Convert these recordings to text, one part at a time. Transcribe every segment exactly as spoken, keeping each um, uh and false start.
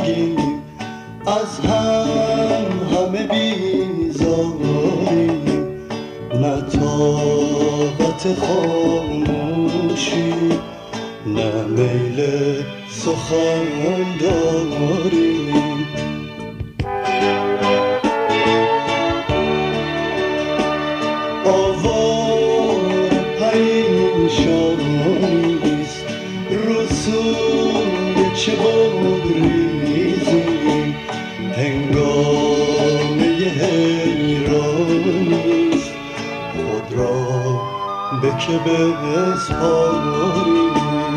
تنگیم، از هم همه بیزاریم، نه طاقت خاموشی نه میل سخن داریم. آوار پریشانیست، رو سوی چه بگریزیم، هنگامه حیرانیست، خود را به که بسپاریم.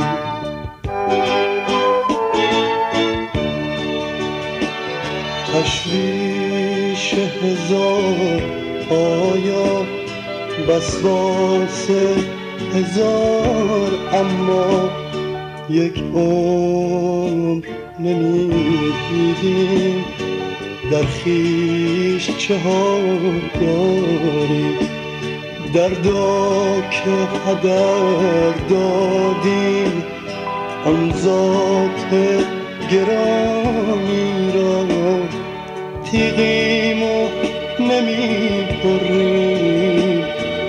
تشویش هزار آیا وسواس هزار، اما یک عمر نمیدیدیم، در خویش چه ها داریم، دردا که هدر دادیم، آن ذات گرامی را تیغیم و نمی بریم،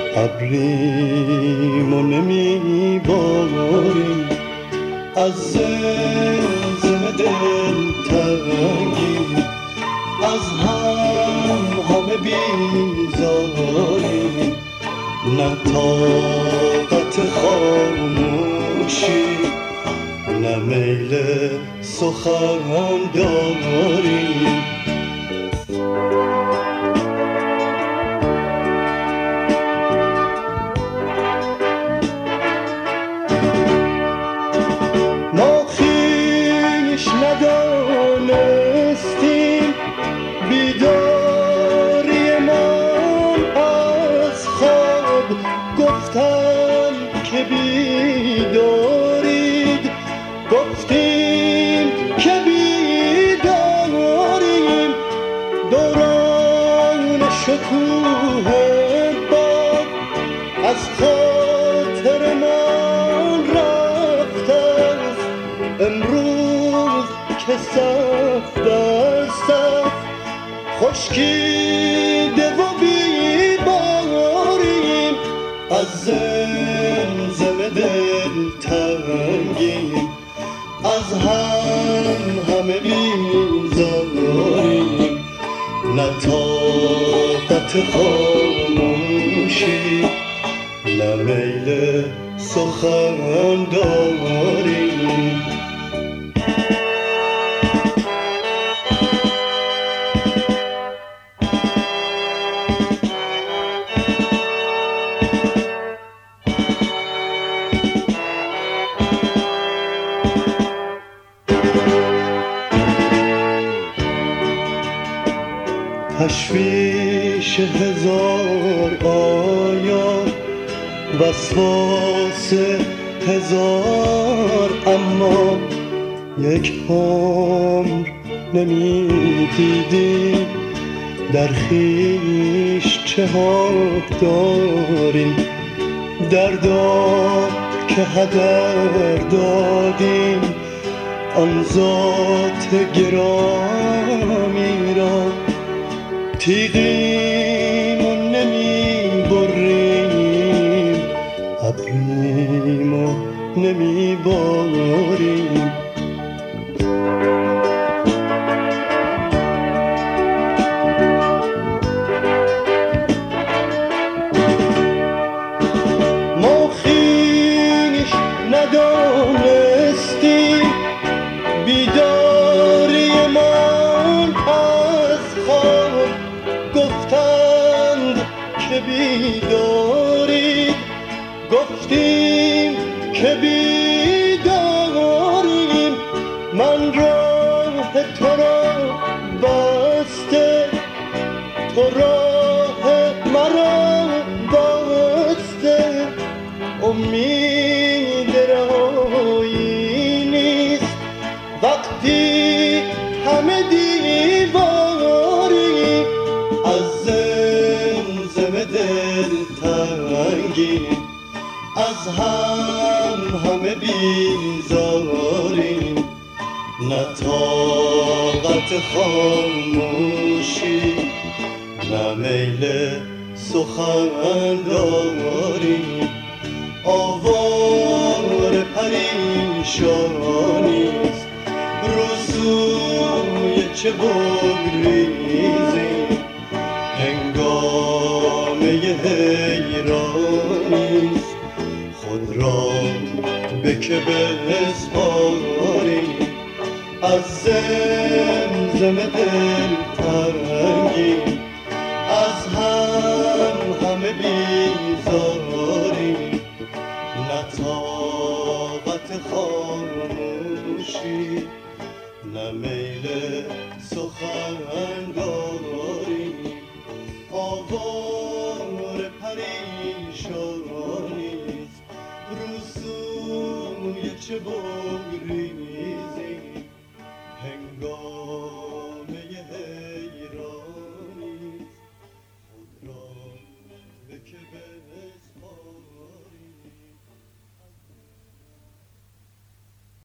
ابریم و نمی باریم، از زمزم دل تنگیم، از هم همه بیزاریم، نه طاقت خاموشی نه میل سخن داریم. ما خویش ندانستیم، بیداری من از خواب، گفتم که بیدارید، گفتیم که بیداریم، دوران شکوه باد از خاطر من رفت است، امروز که صف در صف خشکیده و بیباریم، از زمزم دل تنگیم، از هم همه بیزاریم، نه طاقت خاموشی نه میل سخن داریم. تشویش هزار آیا وسواس هزار، اما یک عمر نمیدیدیم، در خویش چه ها داریم، دردا که هدر دادیم، آن ذات گرامی را تیغیم و نمی بریم، ابریم و نمی باریم. ما خویش ندانستیم، بیداری من از خواب، گفتند که بیدارید، گفتیم که بیداریم، من راه تو را بسته، تو راه مرا بسته، امید رهایی نیست وقتی همه دیواریم، از زمزم دل تنگیم، از هم همه بیزاریم، نه تا خاموشی، نه میل سخن داری، آوار پریشانیست. روزوی چه بگریزی هنگامه حیرانیست. خود را به که بسپاری از زمزم دلتنگی، از هم همه بیزاری، نه طاقت خاموشی، نه میل سخن داری، آوار پریشانیست. روزوی چه بود